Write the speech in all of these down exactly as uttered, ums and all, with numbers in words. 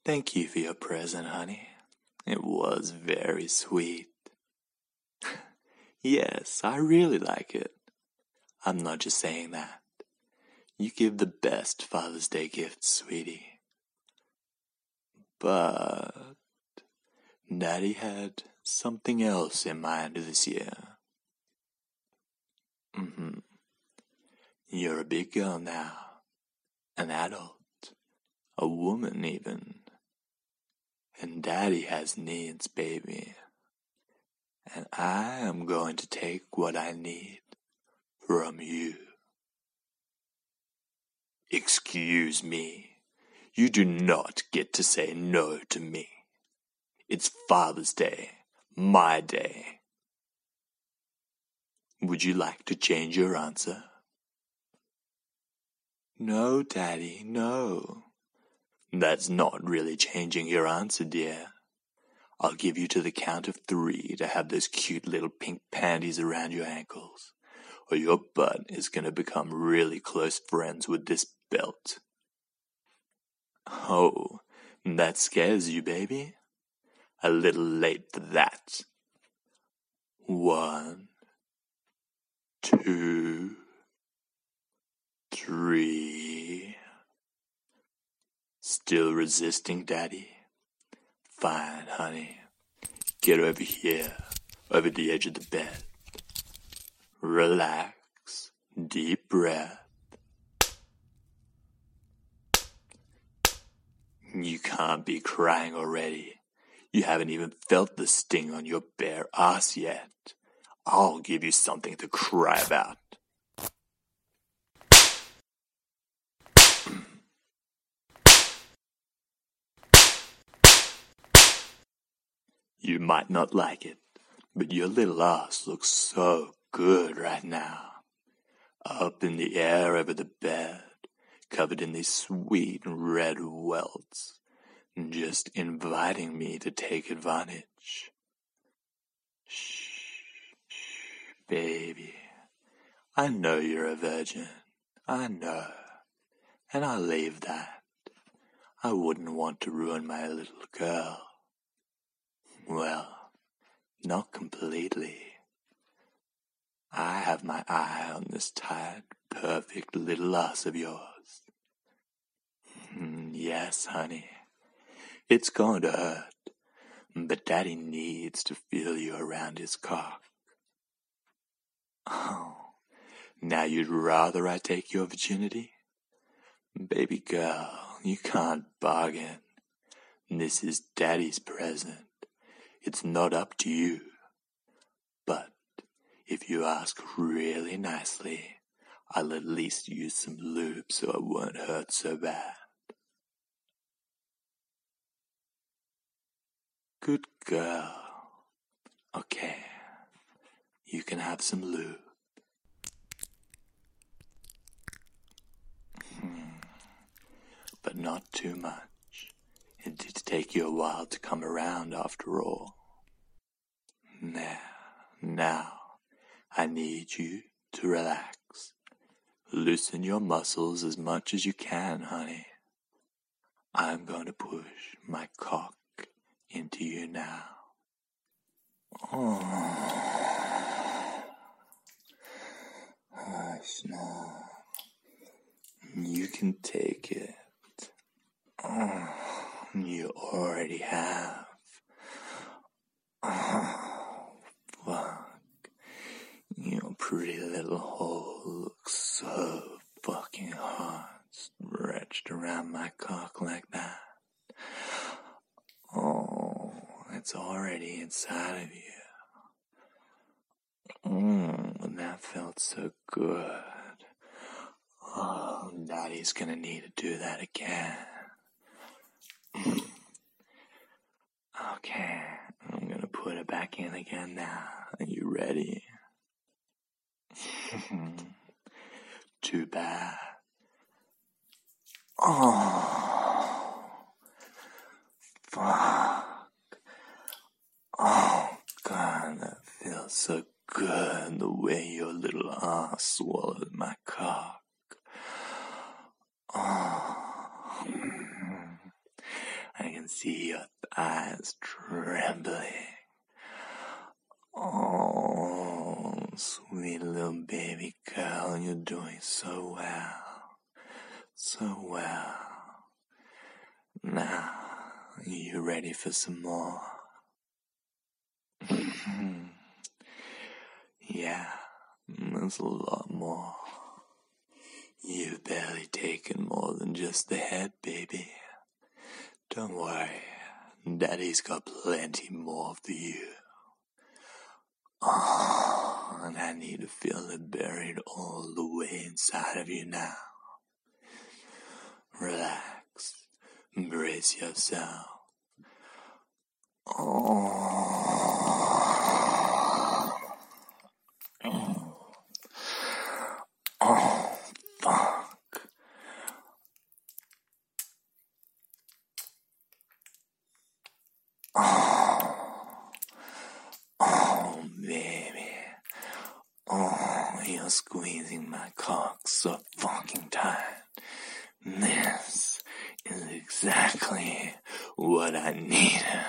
Thank you for your present, honey. It was very sweet. Yes, I really like it. I'm not just saying that. You give the best Father's Day gifts, sweetie. But Daddy had something else in mind this year. Mm-hmm. You're a big girl now. An adult. A woman, even. And Daddy has needs, baby. And I am going to take what I need from you. Excuse me. You do not get to say no to me. It's Father's Day. My day. Would you like to change your answer? No, Daddy, no. That's not really changing your answer, dear. I'll give you to the count of three to have those cute little pink panties around your ankles, or your butt is going to become really close friends with this belt. Oh, that scares you, baby? A little late for that. One, two, three. Still resisting, Daddy? Fine, honey. Get over here, over the edge of the bed. Relax. Deep breath. You can't be crying already. You haven't even felt the sting on your bare ass yet. I'll give you something to cry about. You might not like it, but your little ass looks so good right now. Up in the air over the bed, covered in these sweet red welts, just inviting me to take advantage. Shh, shh, baby. I know you're a virgin. I know. And I'll leave that. I wouldn't want to ruin my little girl. Well, not completely. I have my eye on this tight, perfect little ass of yours. Yes, honey. It's going to hurt, but Daddy needs to feel you around his cock. Oh, now you'd rather I take your virginity? Baby girl, you can't bargain. This is Daddy's present. It's not up to you. But if you ask really nicely, I'll at least use some lube so it won't hurt so bad. Good girl. Okay, you can have some lube. Hmm. But not too much. It did take you a while to come around after all. Now, now, I need you to relax. Loosen your muscles as much as you can, honey. I'm going to push my cock into you now. Oh, hush now. You can take it. Oh, you already have. Oh, fuck. Your pretty little hole looks so fucking hard, stretched around my cock like that. Oh, it's already inside of you. Mmm, that felt so good. Oh, Daddy's gonna need to do that again. Okay, I'm gonna put it back in again now. Are you ready? Too bad. Oh, fuck. Oh, God, that feels so good, the way your little ass swallowed my cock. Oh, I can see your thighs trembling. Oh, sweet little baby girl, you're doing so well, so well. Now, are you ready for some more? Yeah, there's a lot more. You've barely taken more than just the head, baby. Don't worry, Daddy's got plenty more for you. Oh, and I need to feel it buried all the way inside of you now. Relax, brace yourself. Oh, oh, oh, fuck. Oh, oh, baby. Oh, you're squeezing my cock so fucking tight. This is exactly what I needed.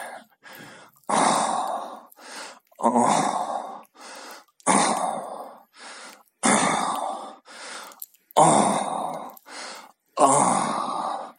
Oh, oh, oh, oh, oh, oh,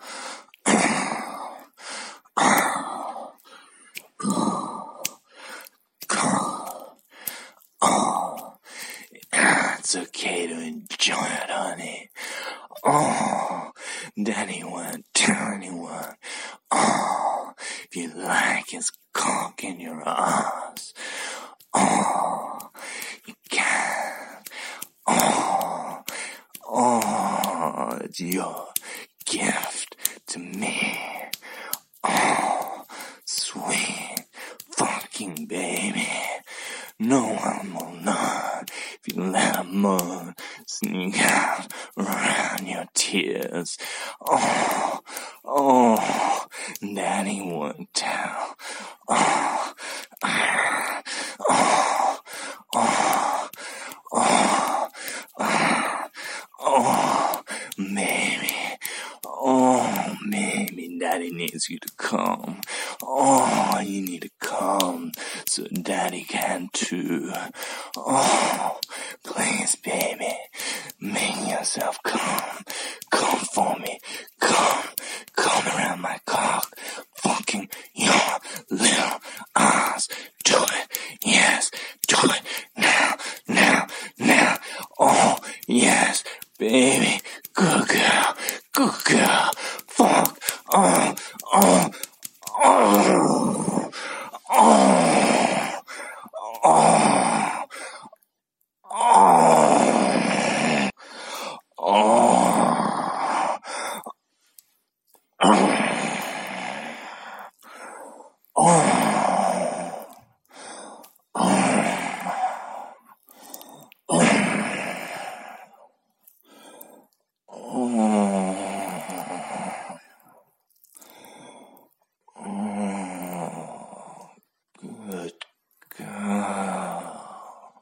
oh. It's okay to enjoy it, honey. Oh, Daddy won't tell anyone. Oh, if you like his cock in your ass. Oh, you can. Oh, oh, it's your gift to me. Oh, sweet fucking baby. No one will know if you let a moon sneak out around your tears. Oh, oh, Daddy won't tell. Oh, oh, oh, oh, oh, oh, baby. Oh, baby, Daddy needs you to come. Oh, you need to come so Daddy can too. Oh, please, baby, make yourself come. Come for me. Come. Come around my cock. Fucking your little ass. Do it. Yes, do it. Now, now, now. Oh, yes, baby. Good girl. Good girl. Fuck. Oh, oh, oh, oh, oh, oh, oh, good girl.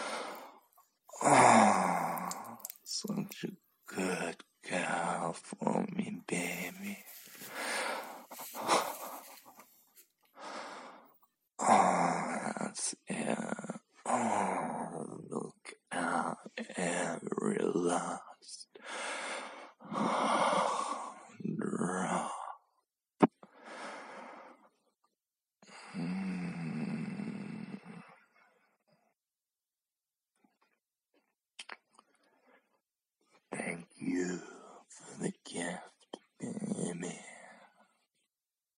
Oh, such a good girl for me, baby. Oh, that's it. Oh, look out every last drop. Mm. Thank you.